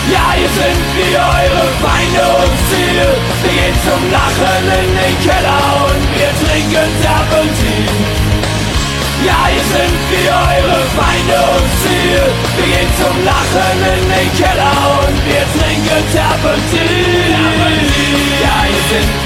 Ja, hier sind wir, eure Feinde und Ziel. Wir gehen zum Lachen in den Keller und wir trinken Terpentin. Ja, hier sind wir, eure Feinde und Ziel. Wir gehen zum Lachen in den Keller und wir trinken Terpentin. Ja, hier sind